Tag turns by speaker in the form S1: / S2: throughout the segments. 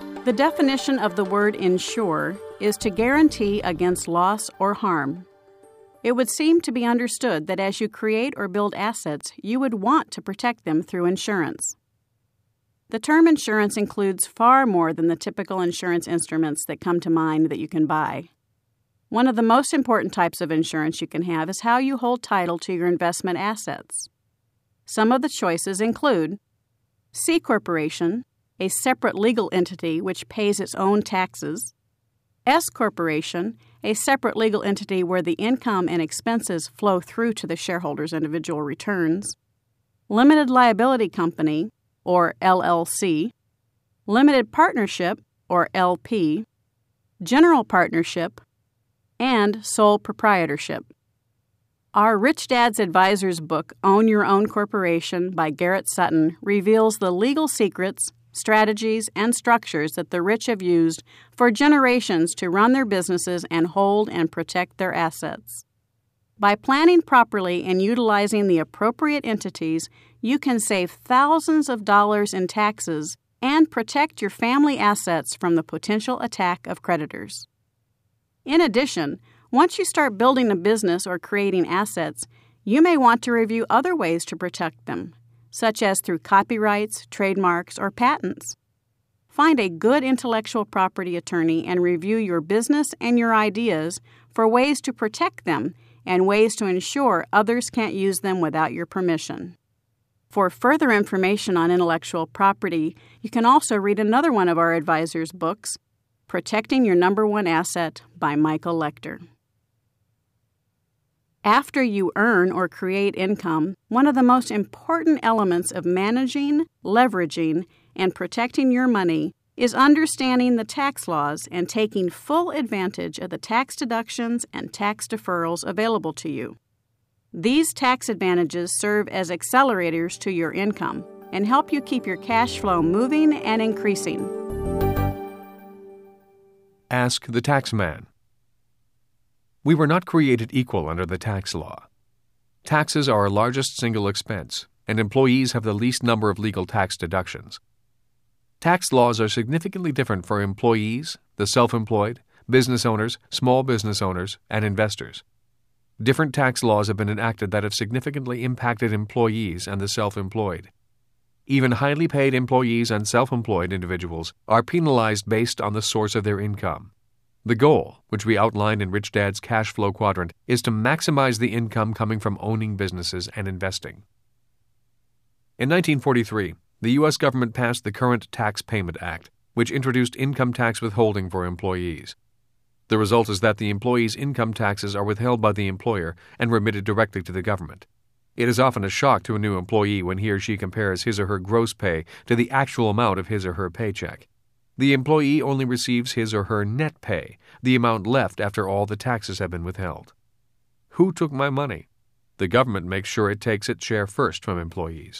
S1: The definition of the word insure is to guarantee against loss or harm. It would seem to be understood that as you create or build assets, you would want to protect them through insurance. The term insurance includes far more than the typical insurance instruments that come to mind that you can buy. One of the most important types of insurance you can have is how you hold title to your investment assets. Some of the choices include C Corporation, a separate legal entity which pays its own taxes; S Corporation, a separate legal entity where the income and expenses flow through to the shareholders' individual returns; Limited Liability Company, or LLC; Limited Partnership, or LP; General Partnership; and Sole Proprietorship. Our Rich Dad's Advisors book, Own Your Own Corporation by Garrett Sutton, reveals the legal secrets, strategies, and structures that the rich have used for generations to run their businesses and hold and protect their assets. By planning properly and utilizing the appropriate entities, you can save thousands of dollars in taxes and protect your family assets from the potential attack of creditors. In addition, once you start building a business or creating assets, you may want to review other ways to protect them, such as through copyrights, trademarks, or patents. Find a good intellectual property attorney and review your business and your ideas for ways to protect them and ways to ensure others can't use them without your permission. For further information on intellectual property, you can also read another one of our advisors' books, Protecting Your Number One Asset by Michael Lecter. After you earn or create income, one of the most important elements of managing, leveraging, and protecting your money is understanding the tax laws and taking full advantage of the tax deductions and tax deferrals available to you. These tax advantages serve as accelerators to your income and help you keep your cash flow moving and increasing.
S2: Ask the Taxman. We were not created equal under the tax law. Taxes are our largest single expense, and employees have the least number of legal tax deductions. Tax laws are significantly different for employees, the self-employed, business owners, small business owners, and investors. Different tax laws have been enacted that have significantly impacted employees and the self-employed. Even highly paid employees and self-employed individuals are penalized based on the source of their income. The goal, which we outlined in Rich Dad's Cash Flow Quadrant, is to maximize the income coming from owning businesses and investing. In 1943, the U.S. government passed the Current Tax Payment Act, which introduced income tax withholding for employees. The result is that the employee's income taxes are withheld by the employer and remitted directly to the government. It is often a shock to a new employee when he or she compares his or her gross pay to the actual amount of his or her paycheck. The employee only receives his or her net pay, the amount left after all the taxes have been withheld. Who took my money? The government makes sure it takes its share first from employees.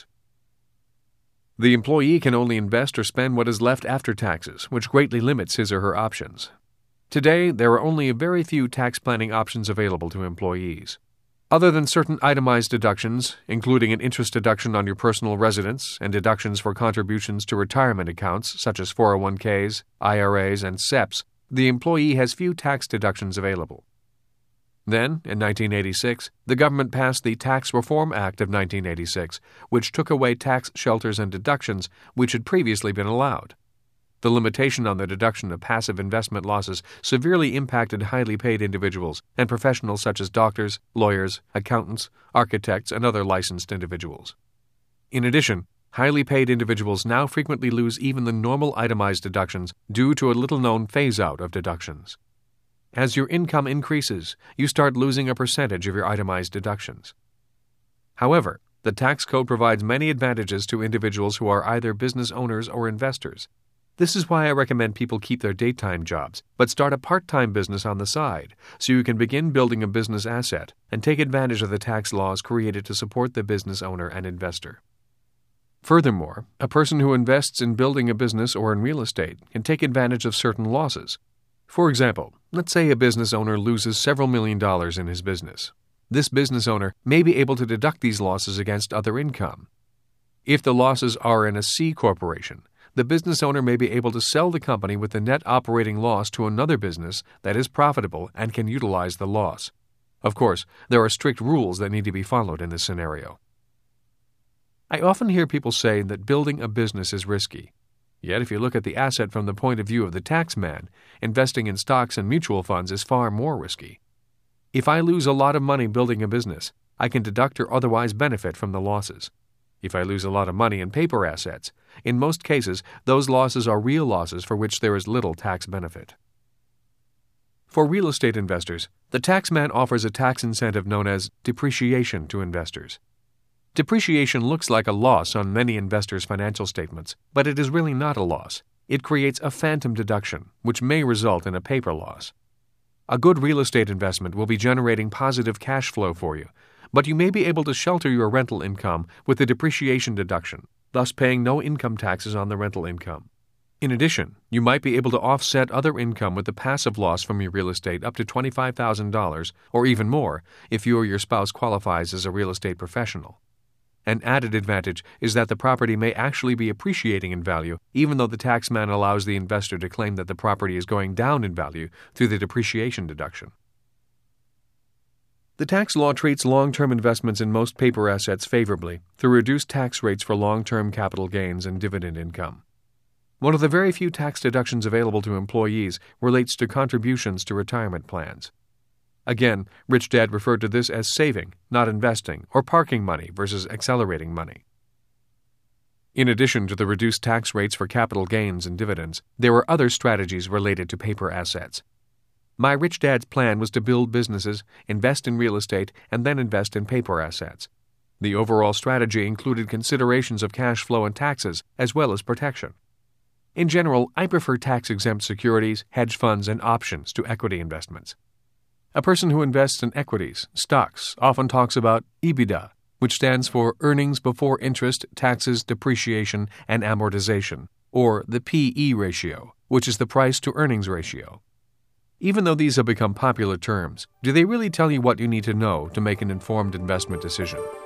S2: The employee can only invest or spend what is left after taxes, which greatly limits his or her options. Today, there are only a very few tax planning options available to employees. Other than certain itemized deductions, including an interest deduction on your personal residence and deductions for contributions to retirement accounts such as 401ks, IRAs, and SEPs, the employee has few tax deductions available. Then, in 1986, the government passed the Tax Reform Act of 1986, which took away tax shelters and deductions which had previously been allowed. The limitation on the deduction of passive investment losses severely impacted highly paid individuals and professionals such as doctors, lawyers, accountants, architects, and other licensed individuals. In addition, highly paid individuals now frequently lose even the normal itemized deductions due to a little-known phase-out of deductions. As your income increases, you start losing a percentage of your itemized deductions. However, the tax code provides many advantages to individuals who are either business owners or investors. This is why I recommend people keep their daytime jobs, but start a part-time business on the side, so you can begin building a business asset and take advantage of the tax laws created to support the business owner and investor. Furthermore, a person who invests in building a business or in real estate can take advantage of certain losses. For example, let's say a business owner loses several $million in his business. This business owner may be able to deduct these losses against other income. If the losses are in a C corporation, the business owner may be able to sell the company with the net operating loss to another business that is profitable and can utilize the loss. Of course, there are strict rules that need to be followed in this scenario. I often hear people say that building a business is risky. Yet if you look at the asset from the point of view of the tax man, investing in stocks and mutual funds is far more risky. If I lose a lot of money building a business, I can deduct or otherwise benefit from the losses. If I lose a lot of money in paper assets, in most cases, those losses are real losses for which there is little tax benefit. For real estate investors, the tax man offers a tax incentive known as depreciation to investors. Depreciation looks like a loss on many investors' financial statements, but it is really not a loss. It creates a phantom deduction, which may result in a paper loss. A good real estate investment will be generating positive cash flow for you, but you may be able to shelter your rental income with the depreciation deduction, thus paying no income taxes on the rental income. In addition, you might be able to offset other income with the passive loss from your real estate up to $25,000 or even more if you or your spouse qualifies as a real estate professional. An added advantage is that the property may actually be appreciating in value, even though the tax man allows the investor to claim that the property is going down in value through the depreciation deduction. The tax law treats long-term investments in most paper assets favorably through reduced tax rates for long-term capital gains and dividend income. One of the very few tax deductions available to employees relates to contributions to retirement plans. Again, Rich Dad referred to this as saving, not investing, or parking money versus accelerating money. In addition to the reduced tax rates for capital gains and dividends, there were other strategies related to paper assets. My Rich Dad's plan was to build businesses, invest in real estate, and then invest in paper assets. The overall strategy included considerations of cash flow and taxes, as well as protection. In general, I prefer tax-exempt securities, hedge funds, and options to equity investments. A person who invests in equities, stocks, often talks about EBITDA, which stands for earnings before interest, taxes, depreciation, and amortization, or the P/E ratio, which is the price-to-earnings ratio. Even though these have become popular terms, do they really tell you what you need to know to make an informed investment decision?